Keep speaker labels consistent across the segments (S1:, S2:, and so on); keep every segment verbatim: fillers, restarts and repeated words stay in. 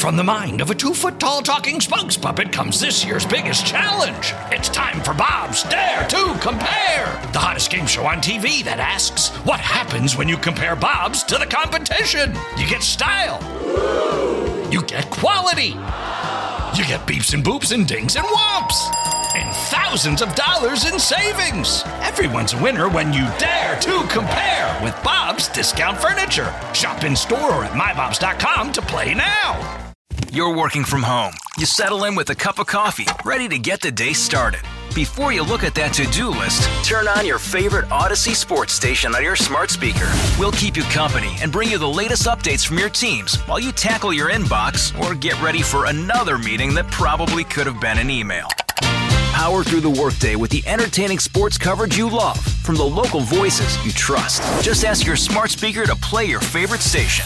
S1: From the mind of a two-foot-tall talking spokes puppet comes this year's biggest challenge. It's time for Bob's Dare to Compare, the hottest game show on T V that asks, what happens when you compare Bobs to the competition? You get style. You get quality. You get beeps and boops and dings and whomps. And thousands of dollars in savings. Everyone's a winner when you dare to compare with Bob's Discount Furniture. Shop in store or at my bobs dot com to play now.
S2: You're working from home. You settle in with a cup of coffee, ready to get the day started. Before you look at that to-do list, turn on your favorite Odyssey sports station on your smart speaker. We'll keep you company and bring you the latest updates from your teams while you tackle your inbox or get ready for another meeting that probably could have been an email. Power through the workday with the entertaining sports coverage you love from the local voices you trust. Just ask your smart speaker to play your favorite station.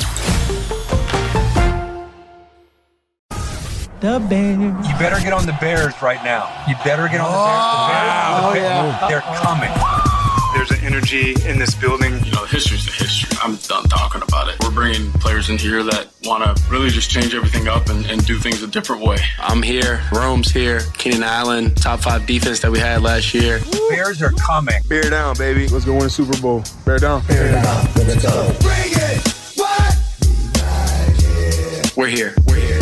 S3: The Bears.
S4: You better get on the Bears right now. You better get on the Bears. The Bears,
S3: oh,
S4: the Bears
S3: yeah.
S4: they're coming.
S5: There's an energy in this building.
S6: You know, history's the history. I'm done talking about it. We're bringing players in here that want to really just change everything up and, and do things a different way.
S7: I'm here. Rome's here. Keenan Allen, top five defense that we had last year.
S4: Bears are coming.
S8: Bear down, baby. Let's go win a Super Bowl. Bear down.
S9: Bear down. Let's go. Bring it. What?
S7: We're here. We're here.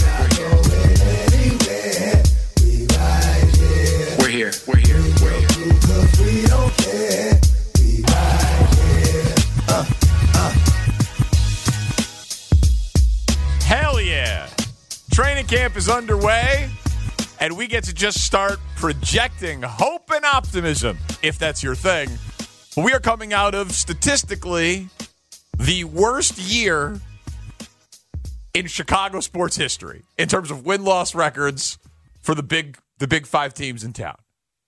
S7: We're here. We're here. We're here.
S9: We don't care. We right here. Uh, uh.
S10: Hell yeah. Training camp is underway, and we get to just start projecting hope and optimism, if that's your thing. We are coming out of, statistically, the worst year in Chicago sports history in terms of win-loss records for the big the big five teams in town.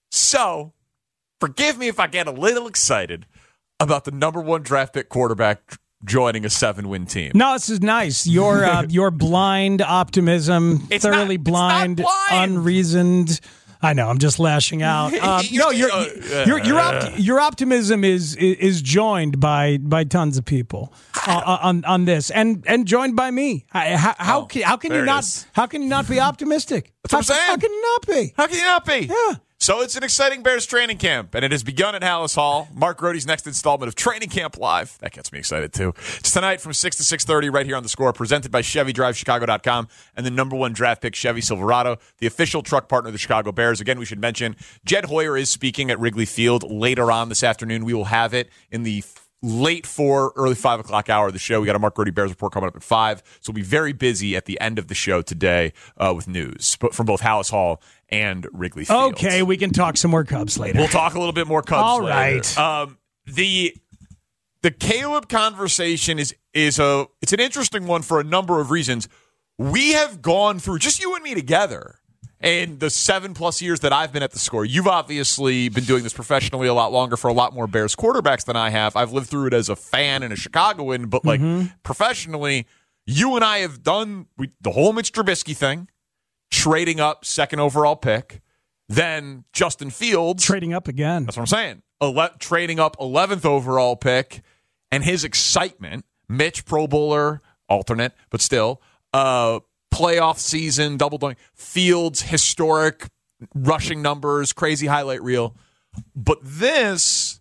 S10: So, forgive me if I get a little excited about the number one draft pick quarterback joining a seven-win team.
S3: No, this is nice. Your uh, your blind optimism,
S10: It's
S3: thoroughly
S10: not-
S3: blind,
S10: it's not blind.
S3: unreasoned. I know, I'm just lashing out. Um, no, your your your, opt- your optimism is is joined by by tons of people uh, on on this, and and joined by me. How how,
S10: Oh,
S3: can, how can
S10: there
S3: you
S10: it
S3: not
S10: is.
S3: how can you not be optimistic?
S10: That's what I'm
S3: how,
S10: saying.
S3: How can you not be?
S10: How can you not be?
S3: Yeah.
S10: So it's an exciting Bears training camp, and it has begun at Hallis Hall. Mark Grote's next installment of Training Camp Live. That gets me excited, too. It's tonight from six to six thirty right here on The Score, presented by Chevy Drive Chicago dot com and the number one draft pick, Chevy Silverado, the official truck partner of the Chicago Bears. Again, we should mention, Jed Hoyer is speaking at Wrigley Field later on this afternoon. We will have it in the late four, early five o'clock hour of the show. We got a Mark Grote Bears report coming up at five, so we'll be very busy at the end of the show today uh, with news from both Hallis Hall and Wrigley Field.
S3: Okay, we can talk some more Cubs later.
S10: We'll talk a little bit more Cubs
S3: All
S10: later.
S3: right.
S10: Um, the the Caleb conversation is is a it's an interesting one for a number of reasons. We have gone through, just you and me together, in the seven plus years that I've been at The Score. You've obviously been doing this professionally a lot longer for a lot more Bears quarterbacks than I have. I've lived through it as a fan and a Chicagoan, but like
S3: Mm-hmm.
S10: professionally, you and I have done we, the whole Mitch Trubisky thing, trading up second overall pick, then Justin Fields.
S3: Trading up again.
S10: That's what I'm saying. Ele- trading up eleventh overall pick and his excitement. Mitch, Pro Bowler, alternate, but still. Uh, playoff season, double doing. Fields, historic rushing numbers, crazy highlight reel. But this,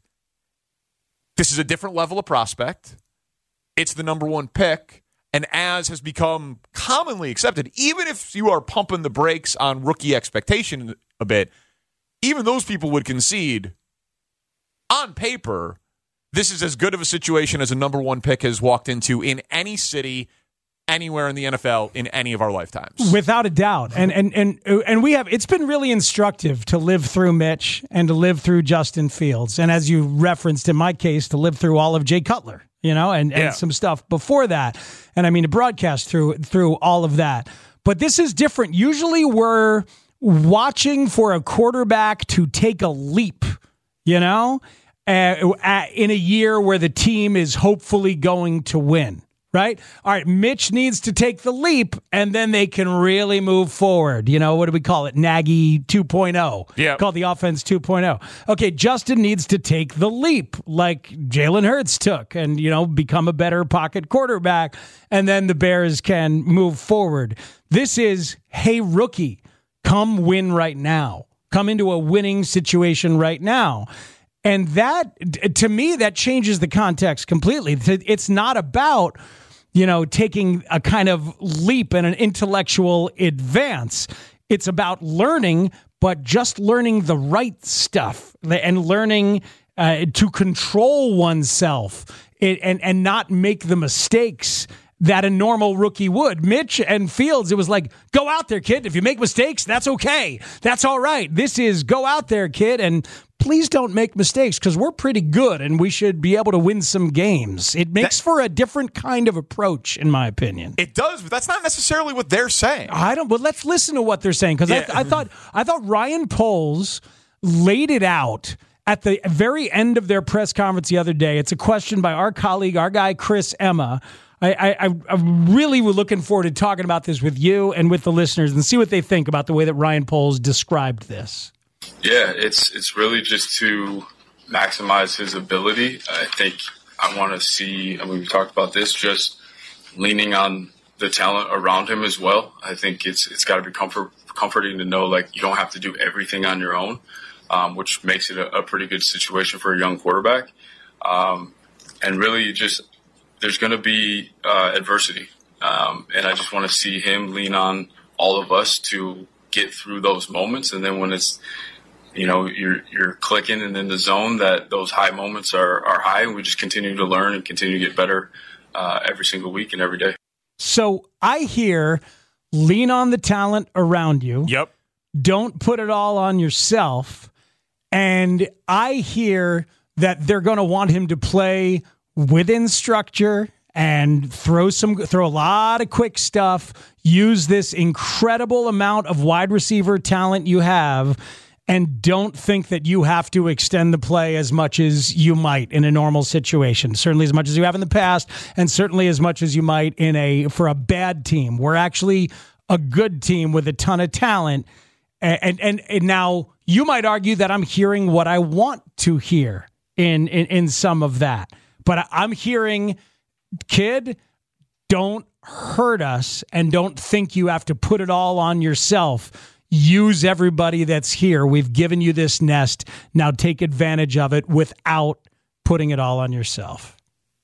S10: this is a different level of prospect. It's the number one pick. And as has become commonly accepted, even if you are pumping the brakes on rookie expectation a bit, even those people would concede, on paper, this is as good of a situation as a number one pick has walked into in any city, anywhere in the N F L, in any of our lifetimes.
S3: Without a doubt. And and and and we have it's been really instructive to live through Mitch and to live through Justin Fields. And as you referenced in my case, to live through all of Jay Cutler, you know, and,
S10: Yeah.
S3: and some stuff before that. And I mean to broadcast through through all of that. But this is different. Usually we're watching for a quarterback to take a leap, you know, uh, in a year where the team is hopefully going to win. right? All right, Mitch needs to take the leap, and then they can really move forward. You know, what do we call it? Nagy two point oh.
S10: Yeah.
S3: Called the offense two point oh. Okay, Justin needs to take the leap like Jalen Hurts took and, you know, become a better pocket quarterback, and then the Bears can move forward. This is, hey, rookie, come win right now. Come into a winning situation right now. And that, to me, that changes the context completely. It's not about, you know, taking a kind of leap and an intellectual advance. It's about learning, but just learning the right stuff and learning uh, to control oneself and, and not make the mistakes that a normal rookie would. Mitch and Fields, it was like, go out there, kid. If you make mistakes, that's okay. That's all right. This is go out there, kid, and please don't make mistakes because we're pretty good and we should be able to win some games. It makes that, for a different kind of approach, in my opinion.
S10: It does, but that's not necessarily what they're saying.
S3: I don't. Well, let's listen to what they're saying because yeah. I, I thought I thought Ryan Poles laid it out at the very end of their press conference the other day. It's a question by our colleague, our guy Chris Emma. I, I, I really was looking forward to talking about this with you and with the listeners and see what they think about the way that Ryan Poles described this.
S6: Yeah, it's it's really just to maximize his ability. I think I want to see, and we've talked about this, just leaning on the talent around him as well. I think it's it's got to be comfort, comforting to know like you don't have to do everything on your own, um, which makes it a, a pretty good situation for a young quarterback. Um, and really just there's going to be uh, adversity. Um, and I just want to see him lean on all of us to get through those moments. And then when it's, you know, you're you're clicking and in the zone, that those high moments are, are high, and we just continue to learn and continue to get better uh, every single week and every day.
S3: So I hear lean on the talent around you.
S10: Yep.
S3: Don't put it all on yourself. And I hear that they're going to want him to play within structure and throw some, throw a lot of quick stuff, use this incredible amount of wide receiver talent you have, and don't think that you have to extend the play as much as you might in a normal situation. Certainly as much as you have in the past, and certainly as much as you might in a, for a bad team. We're actually a good team with a ton of talent. And, and, and now you might argue that I'm hearing what I want to hear in, in, in some of that. But I'm hearing, kid, don't hurt us and don't think you have to put it all on yourself. Use everybody that's here. We've given you this nest. Now take advantage of it without putting it all on yourself.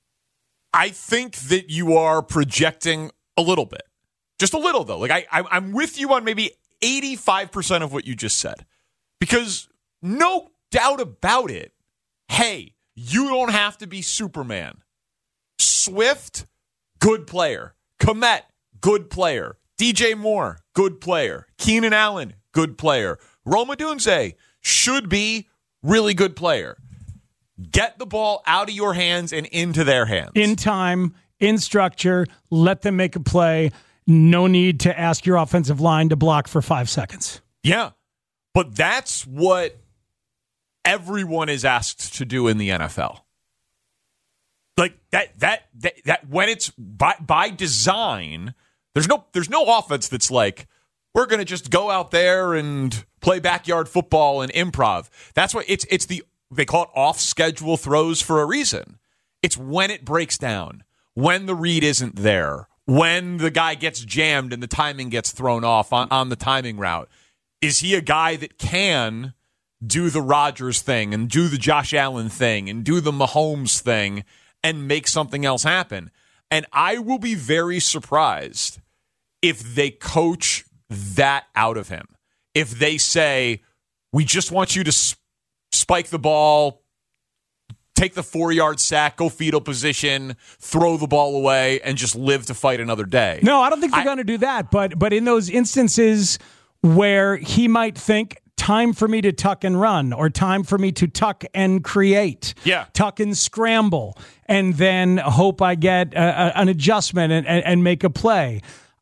S10: I think that you are projecting a little bit. Just a little, though. Like I, I, I'm with you on maybe eighty-five percent of what you just said. Because no doubt about it, hey, you don't have to be Superman. Swift, good player. Kmet, good player. D J Moore, good player. Keenan Allen, good player. Rome Odunze should be really good player. Get the ball out of your hands and into their hands.
S3: In time, in structure, let them make a play. No need to ask your offensive line to block for five seconds.
S10: Yeah, but that's what everyone is asked to do in the N F L. Like that, that, that, that when it's by, by design, there's no, there's no offense that's like, we're going to just go out there and play backyard football and improv. That's what it's, it's the, they call it off schedule throws for a reason. It's when it breaks down, when the read isn't there, when the guy gets jammed and the timing gets thrown off on, on the timing route. Is he a guy that can do the Rodgers thing and do the Josh Allen thing and do the Mahomes thing and make something else happen? And I will be very surprised if they coach that out of him. If they say, we just want you to sp- spike the ball, take the four-yard sack, go fetal position, throw the ball away, and just live to fight another day.
S3: No, I don't think they're going to do that. But but in those instances where he might think, time for me to tuck and run, or time for me to tuck and create,
S10: yeah,
S3: tuck and scramble, and then hope I get a, a, an adjustment and, and, and make a play.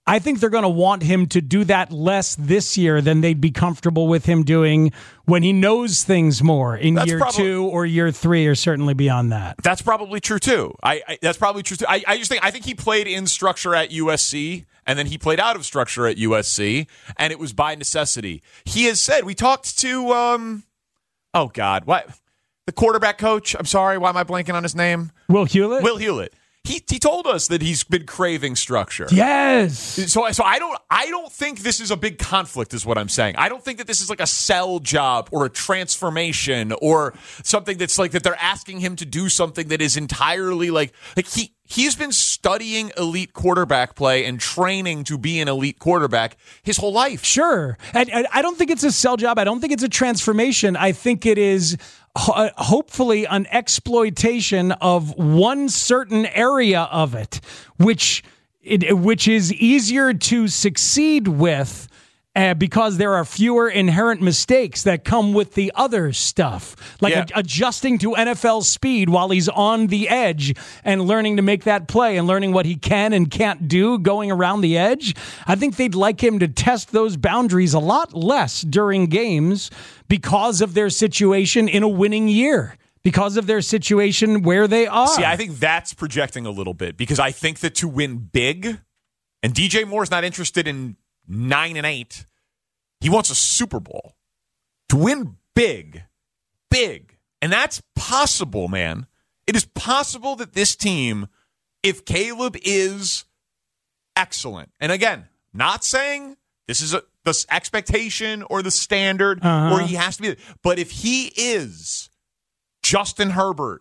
S3: I think they're going to want him to do that less this year than they'd be comfortable with him doing when he knows things more in that's year prob- two or year three, or certainly beyond that.
S10: That's probably true too. I, I that's probably true too. I, I just think I think he played in structure at U S C, and then he played out of structure at U S C, and it was by necessity. He has said, we talked to um, oh God, what the quarterback coach? I'm sorry, why am I blanking on his name?
S3: Will Hewlett.
S10: Will Hewlett. He he told us that he's been craving structure.
S3: Yes.
S10: So so I don't I don't think this is a big conflict, is what I'm saying. I don't think that this is like a sell job or a transformation or something that's like that they're asking him to do something that is entirely like like he he's been studying elite quarterback play and training to be an elite quarterback his whole life.
S3: Sure. And, and I don't think it's a sell job. I don't think it's a transformation. I think it is ho- hopefully an exploitation of one certain area of it, which it, which is easier to succeed with Uh, because there are fewer inherent mistakes that come with the other stuff, like
S10: yeah.
S3: a- adjusting to N F L speed while he's on the edge and learning to make that play and learning what he can and can't do going around the edge. I think they'd like him to test those boundaries a lot less during games because of their situation in a winning year, because of their situation where they are.
S10: See, I think that's projecting a little bit, because I think that to win big, and D J Moore's not interested in Nine and eight. He wants a Super Bowl. To win big, big. And that's possible, man. It is possible that this team, if Caleb is excellent, and again, not saying this is a, the expectation or the standard, uh-huh. or he has to be, but if he is Justin Herbert,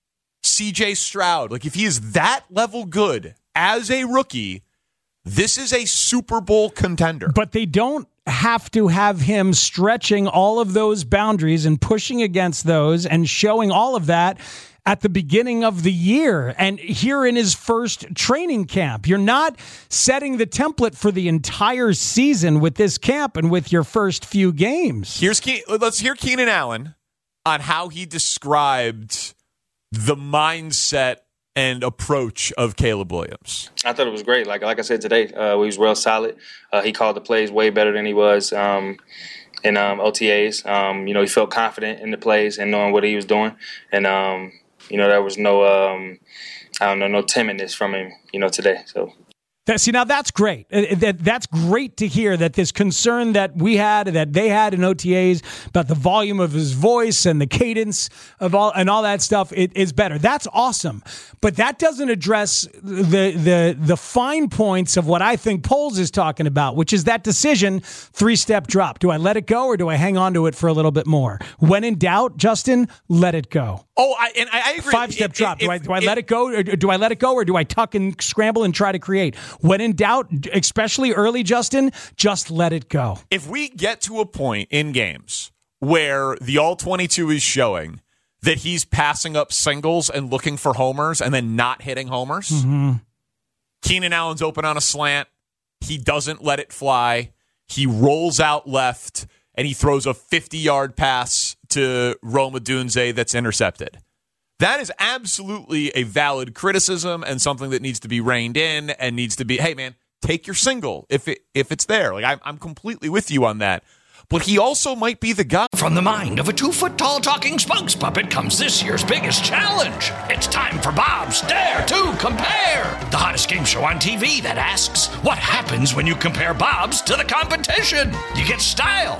S10: C J Stroud, like if he is that level good as a rookie, this is a Super Bowl contender.
S3: But they don't have to have him stretching all of those boundaries and pushing against those and showing all of that at the beginning of the year and here in his first training camp. You're not setting the template for the entire season with this camp and with your first few games.
S10: Here's Ke- Let's hear Keenan Allen on how he described the mindset and approach of Caleb Williams.
S11: I thought it was great. Like like I said today, uh, he was real solid. Uh, he called the plays way better than he was um, in um, O T As. Um, you know, he felt confident in the plays and knowing what he was doing. And, um, you know, there was no, um, I don't know, no timidness from him, you know, today. So.
S3: See, now that's great. That That's great to hear that this concern that we had, that they had in O T As about the volume of his voice and the cadence of all and all that stuff it is better. That's awesome. But that doesn't address the the the fine points of what I think Poles is talking about, which is that decision, three-step drop. Do I let it go or do I hang on to it for a little bit more? When in doubt, Justin, let it go.
S10: Oh, I, and I agree.
S3: Five-step
S10: if,
S3: drop.
S10: If,
S3: do I do I
S10: if,
S3: let it go or do I let it go or do I tuck and scramble and try to create? When in doubt, especially early, Justin, just let it go.
S10: If we get to a point in games where the all twenty-two is showing that he's passing up singles and looking for homers and then not hitting homers,
S3: mm-hmm.
S10: Keenan Allen's open on a slant. He doesn't let it fly. He rolls out left, and he throws a fifty-yard pass to Rome Odunze that's intercepted. That is absolutely a valid criticism and something that needs to be reined in and needs to be, hey, man, take your single if it if it's there. Like I'm, I'm completely with you on that. But he also might be the guy.
S1: From the mind of a two-foot-tall talking spokes puppet comes this year's biggest challenge. It's time for Bob's Dare to Compare, the hottest game show on T V that asks, what happens when you compare Bob's to the competition? You get style.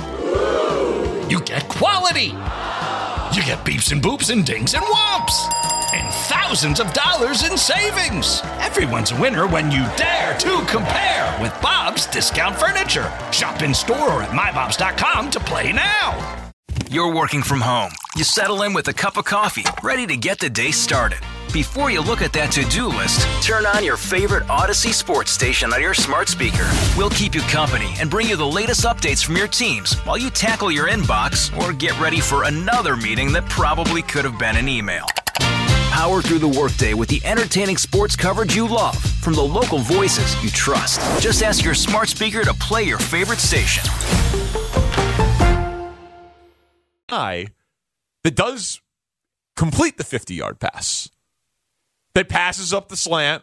S1: You get quality. You get beeps and boops and dings and whomps. And thousands of dollars in savings. Everyone's a winner when you dare to compare with Bob's Discount Furniture. Shop in store or at my bobs dot com to play now.
S2: You're working from home. You settle in with a cup of coffee, ready to get the day started. Before you look at that to-do list, turn on your favorite Odyssey sports station on your smart speaker. We'll keep you company and bring you the latest updates from your teams while you tackle your inbox or get ready for another meeting that probably could have been an email. Power through the workday with the entertaining sports coverage you love from the local voices you trust. Just ask your smart speaker to play your favorite station.
S10: Guy that does complete the fifty-yard pass, that passes up the slant,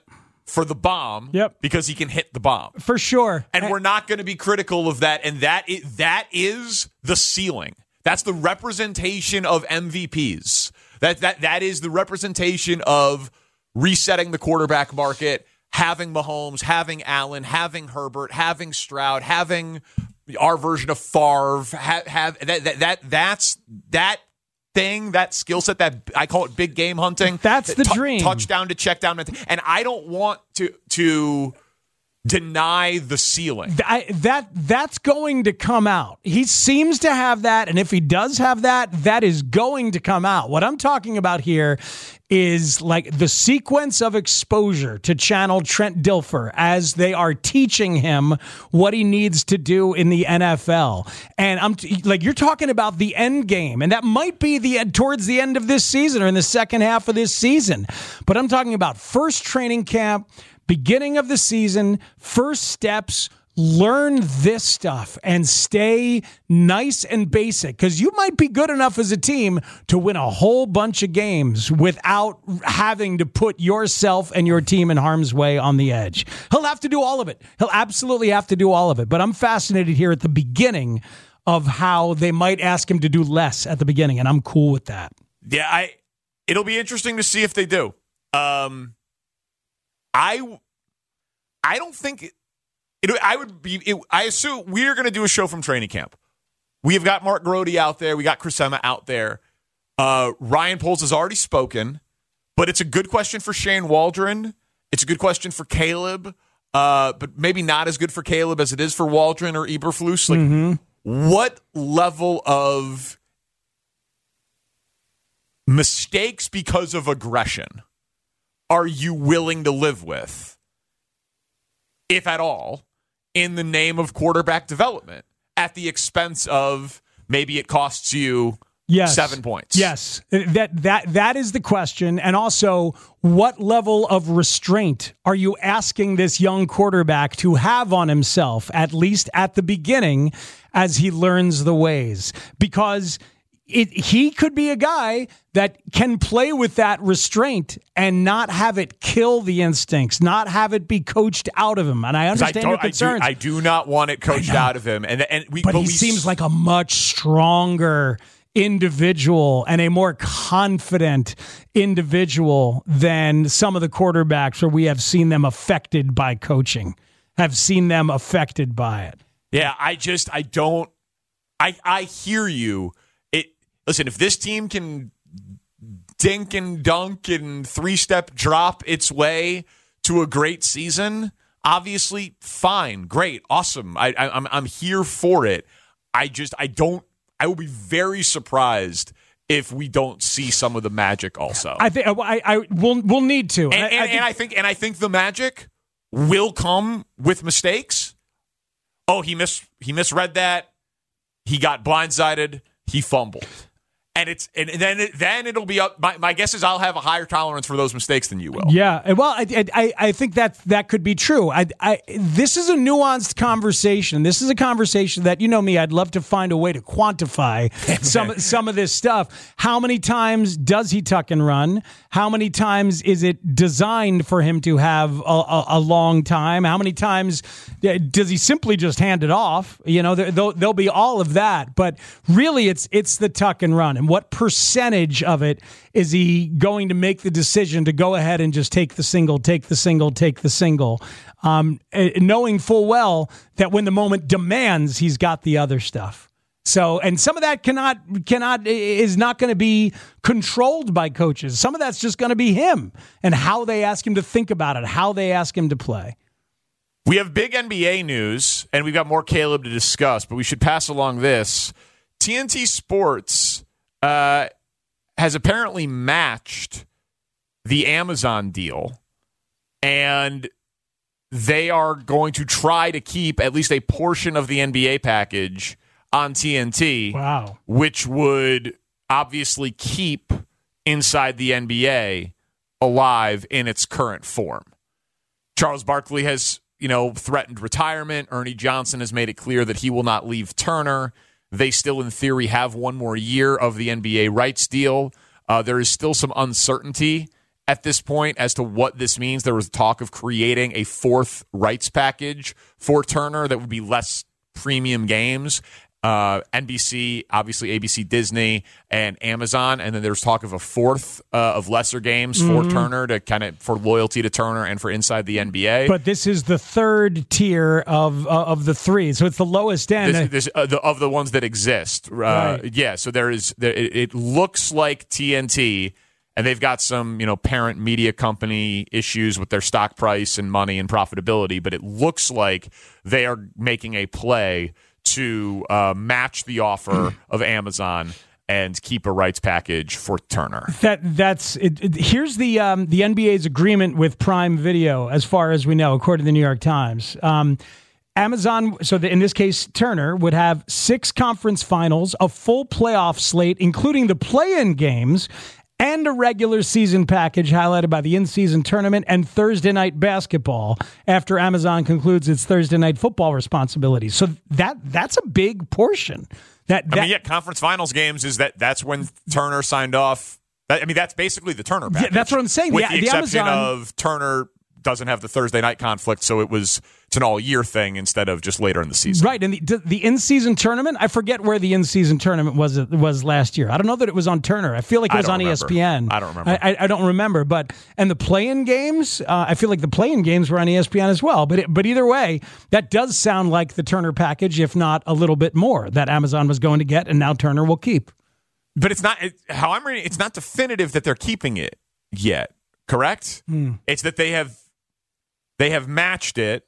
S10: for the bomb
S3: yep.
S10: because he can hit the bomb.
S3: For sure.
S10: And I- we're not going to be critical of that. And that is, that is the ceiling. That's the representation of M V Ps. That that That is the representation of resetting the quarterback market, having Mahomes, having Allen, having Herbert, having Stroud, having our version of Favre. Have, have that, that that that's that thing, that skill set, that I call it big game hunting.
S3: That's the
S10: t-
S3: dream.
S10: Touchdown to check down. And I don't want to to deny the ceiling.
S3: I, that that's going to come out. He seems to have that, and if he does have that, that is going to come out. What I'm talking about here is like the sequence of exposure to channel Trent Dilfer as they are teaching him what he needs to do in the N F L. And I'm t- like, you're talking about the end game, and that might be the towards the end of this season or in the second half of this season. But I'm talking about first training camp, beginning of the season, first steps, learn this stuff and stay nice and basic, because you might be good enough as a team to win a whole bunch of games without having to put yourself and your team in harm's way on the edge. He'll have to do all of it. He'll absolutely have to do all of it. But I'm fascinated here at the beginning of how they might ask him to do less at the beginning, and I'm cool with that.
S10: Yeah, I. It'll be interesting to see if they do. Um, I, I don't think it, it I would be. It, I assume we're going to do a show from training camp. We have got Mark Grody out there. We got Chris Emma out there. Uh, Ryan Poles has already spoken, but it's a good question for Shane Waldron. It's a good question for Caleb, uh, but maybe not as good for Caleb as it is for Waldron or Eberflus. Like,
S3: mm-hmm.
S10: What level of mistakes because of aggression are you willing to live with, if at all, in the name of quarterback development at the expense of maybe it costs you yes. seven points?
S3: Yes, that that that is the question. And also, what level of restraint are you asking this young quarterback to have on himself, at least at the beginning, as he learns the ways? Because It, he could be a guy that can play with that restraint and not have it kill the instincts, not have it be coached out of him. And I understand
S10: I
S3: your concerns.
S10: I do, I do not want it coached out of him. And and we,
S3: but, but he
S10: we,
S3: seems like a much stronger individual and a more confident individual than some of the quarterbacks where we have seen them affected by coaching, have seen them affected by it.
S10: Yeah, I just, I don't, I I hear you. Listen, if this team can dink and dunk and three-step drop its way to a great season, obviously, fine, great, awesome. I, I, I'm I'm here for it. I just I don't. I will be very surprised if we don't see some of the magic. Also,
S3: I think I I will we'll need to,
S10: and,
S3: and,
S10: and,
S3: I, I think,
S10: and I think and I think the magic will come with mistakes. Oh, he mis he misread that. He got blindsided. He fumbled. And it's and then it, then it'll be up. My, my guess is I'll have a higher tolerance for those mistakes than you will.
S3: Yeah, well, I I, I think that that could be true. I, I this is a nuanced conversation. This is a conversation that, you know me, I'd love to find a way to quantify some some of this stuff. How many times does he tuck and run? How many times is it designed for him to have a, a, a long time? How many times does he simply just hand it off? You know, there, there'll, there'll be all of that, but really, it's it's the tuck and run. And what percentage of it is he going to make the decision to go ahead and just take the single, take the single, take the single, um, knowing full well that when the moment demands, he's got the other stuff. So, and some of that cannot cannot is not going to be controlled by coaches. Some of that's just going to be him and how they ask him to think about it, how they ask him to play.
S10: We have big N B A news, and we've got more Caleb to discuss, but we should pass along this. T N T Sports Uh, has apparently matched the Amazon deal, and they are going to try to keep at least a portion of the N B A package on T N T.
S3: Wow.
S10: Which would obviously keep Inside the N B A alive in its current form. Charles Barkley has, you know, threatened retirement. Ernie Johnson has made it clear that he will not leave Turner. They still, in theory, have one more year of the N B A rights deal. Uh, there is still some uncertainty at this point as to what this means. There was talk of creating a fourth rights package for Turner that would be less premium games. Uh, N B C, obviously A B C, Disney, and Amazon, and then there's talk of a fourth uh, of lesser games for mm-hmm. Turner to kind of for loyalty to Turner and for inside the N B A.
S3: But this is the third tier of uh, of the three, so it's the lowest end
S10: this, this, uh, the, of the ones that exist. Uh, right. Yeah, so there is. There, it, it looks like T N T, and they've got some you know parent media company issues with their stock price and money and profitability, but it looks like they are making a play to uh, match the offer of Amazon and keep a rights package for Turner.
S3: That that's it, it, here's the um, the N B A's agreement with Prime Video, as far as we know, according to the New York Times. Um, Amazon, so the, in this case, Turner would have six conference finals, a full playoff slate, including the play-in games, and a regular season package highlighted by the in-season tournament and Thursday night basketball after Amazon concludes its Thursday night football responsibilities. So that that's a big portion. That, that
S10: I mean, yeah, conference finals games is that that's when Turner signed off. I mean, that's basically the Turner package.
S3: Yeah, that's what I'm saying.
S10: With
S3: the,
S10: the,
S3: the
S10: exception
S3: Amazon,
S10: of Turner doesn't have the Thursday night conflict, so it was it's an all year thing instead of just later in the season.
S3: Right, and the the in season tournament, I forget where the in season tournament was was last year. I don't know that it was on Turner. I feel like it was on
S10: remember.
S3: E S P N.
S10: I don't remember.
S3: I, I, I don't remember. But and the play-in games, uh, I feel like the play-in games were on E S P N as well. But it, but either way, that does sound like the Turner package, if not a little bit more, that Amazon was going to get, and now Turner will keep.
S10: But it's not it, how I'm reading. It's not definitive that they're keeping it yet. Correct?
S3: Hmm.
S10: It's that they have. They have matched it,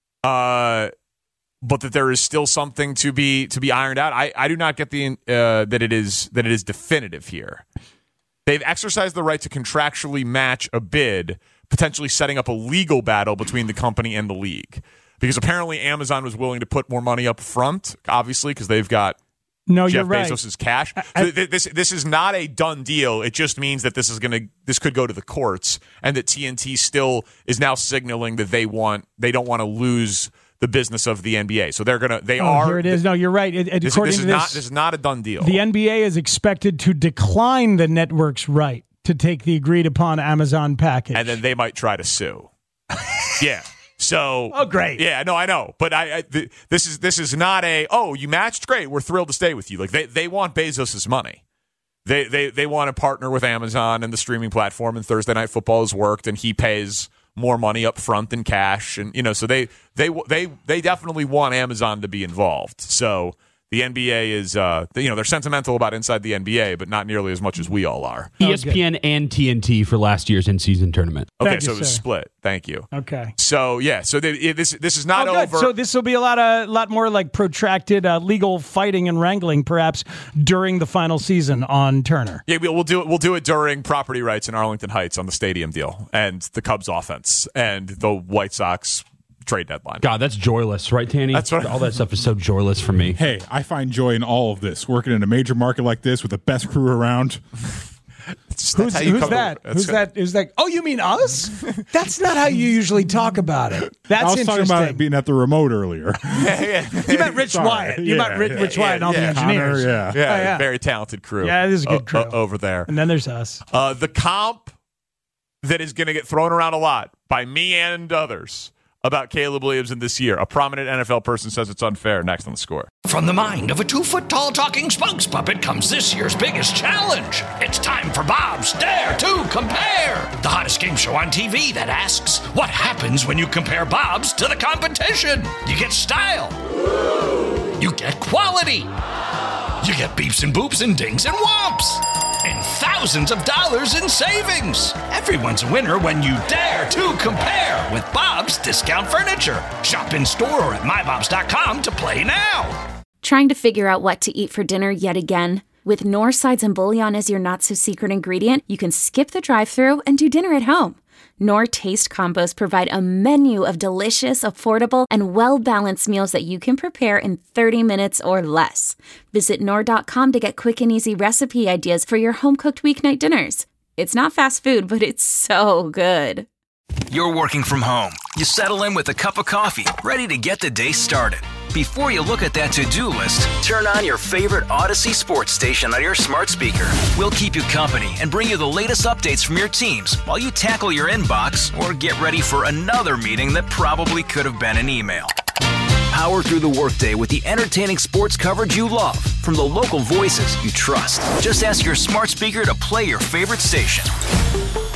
S10: uh, but that there is still something to be to be ironed out. I, I do not get the uh, that it is that it is definitive here. They've exercised the right to contractually match a bid, potentially setting up a legal battle between the company and the league. Because apparently Amazon was willing to put more money up front, obviously, because they've got
S3: No,
S10: Jeff
S3: you're right.
S10: Bezos' cash.
S3: I,
S10: so th- this this is not a done deal. It just means that this is going to this could go to the courts, and that T N T still is now signaling that they want they don't want to lose the business of the N B A. So they're gonna they
S3: oh,
S10: are.
S3: Here it is. No, you're right. It, it,
S10: this,
S3: according
S10: this is
S3: to this,
S10: not this is not a done deal.
S3: The N B A is expected to decline the network's right to take the agreed upon Amazon package,
S10: and then they might try to sue. Yeah. So,
S3: oh great,
S10: yeah, no, I know, but I, I th- this is this is not a oh you matched great, we're thrilled to stay with you. Like they, they want Bezos' money, they they they want to partner with Amazon and the streaming platform. And Thursday Night Football has worked, and he pays more money up front than cash, and you know, so they they they they definitely want Amazon to be involved. So the N B A is, uh, you know, they're sentimental about inside the N B A, but not nearly as much as we all are.
S12: E S P N oh, and T N T for last year's in-season tournament.
S10: Okay,
S3: Thank
S10: so
S3: you,
S10: it was
S3: sir.
S10: split. Thank you.
S3: Okay.
S10: So yeah, so they, this this is not
S3: oh, good.
S10: over.
S3: So this will be a lot of lot more like protracted uh, legal fighting and wrangling, perhaps during the final season on Turner.
S10: Yeah, we'll, we'll do it. We'll do it during property rights in Arlington Heights on the stadium deal and the Cubs offense and the White Sox trade deadline.
S12: God, that's joyless, right, Tanny?
S10: That's what
S12: all that stuff is so joyless for me.
S13: Hey, I find joy in all of this. Working in a major market like this with the best crew around.
S3: Who's, who's that? Who's that? Who's that? Oh, you mean us? That's not how you usually talk about it. That's
S13: I was
S3: interesting.
S13: talking about it being at the remote earlier.
S10: yeah, yeah.
S3: You meant Rich
S13: Sorry.
S3: Wyatt. You
S13: Yeah,
S3: meant Rich,
S13: yeah,
S3: Rich Wyatt and all
S10: yeah.
S3: the engineers.
S13: Connor, yeah.
S10: Yeah,
S3: Oh, yeah.
S10: very talented crew.
S3: Yeah, this is a good crew.
S10: o- over there.
S3: And then there's us.
S10: Uh, the comp that is going to get thrown around a lot by me and others about Caleb Williamson this year. A prominent N F L person says it's unfair. Next on the Score.
S1: From the mind of a two-foot-tall talking spokes puppet comes this year's biggest challenge. It's time for Bob's Dare to Compare, the hottest game show on T V that asks, what happens when you compare Bob's to the competition? You get style. You get quality. You get beeps and boops and dings and whomps. And thousands of dollars in savings. Everyone's a winner when you dare to compare with Bob's Discount Furniture. Shop in store or at my bobs dot com to play now.
S14: Trying to figure out what to eat for dinner yet again? With Knorr sides and bouillon as your not-so-secret ingredient, you can skip the drive-thru and do dinner at home. Knorr Taste Combos provide a menu of delicious, affordable, and well-balanced meals that you can prepare in thirty minutes or less. Visit Knorr dot com to get quick and easy recipe ideas for your home-cooked weeknight dinners. It's not fast food, but it's so good.
S2: You're working from home. You settle in with a cup of coffee, ready to get the day started. Before you look at that to-do list, turn on your favorite Odyssey sports station on your smart speaker. We'll keep you company and bring you the latest updates from your teams while you tackle your inbox or get ready for another meeting that probably could have been an email. Power through the workday with the entertaining sports coverage you love from the local voices you trust. Just ask your smart speaker to play your favorite station.